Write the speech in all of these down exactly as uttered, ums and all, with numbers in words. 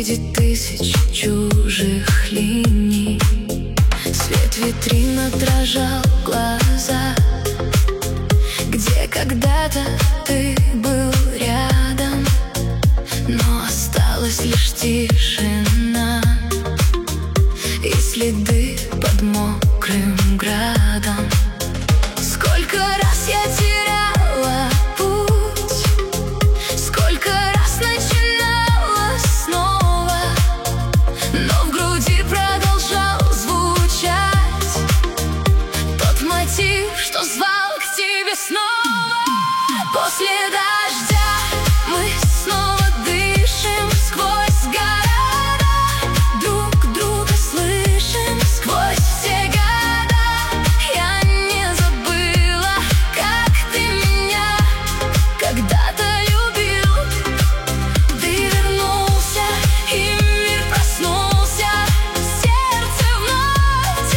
Среди тысяч чужих линий свет витрин отражал глаза, где когда-то ты был рядом, но осталась лишь тишина и следы под мокрым градом. Сколько раз я теряла путь, сколько раз начинала снова, но в груди продолжал звучать тот мотив, что звал к тебе снова. После дождя мы снова дышим сквозь города, друг друга слышим сквозь все года. Я не забыла, как ты меня когда-то любил. Ты вернулся, и мир проснулся, сердце вновь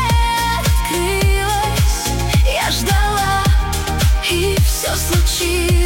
тебе открылось. Я ждала, и все случилось.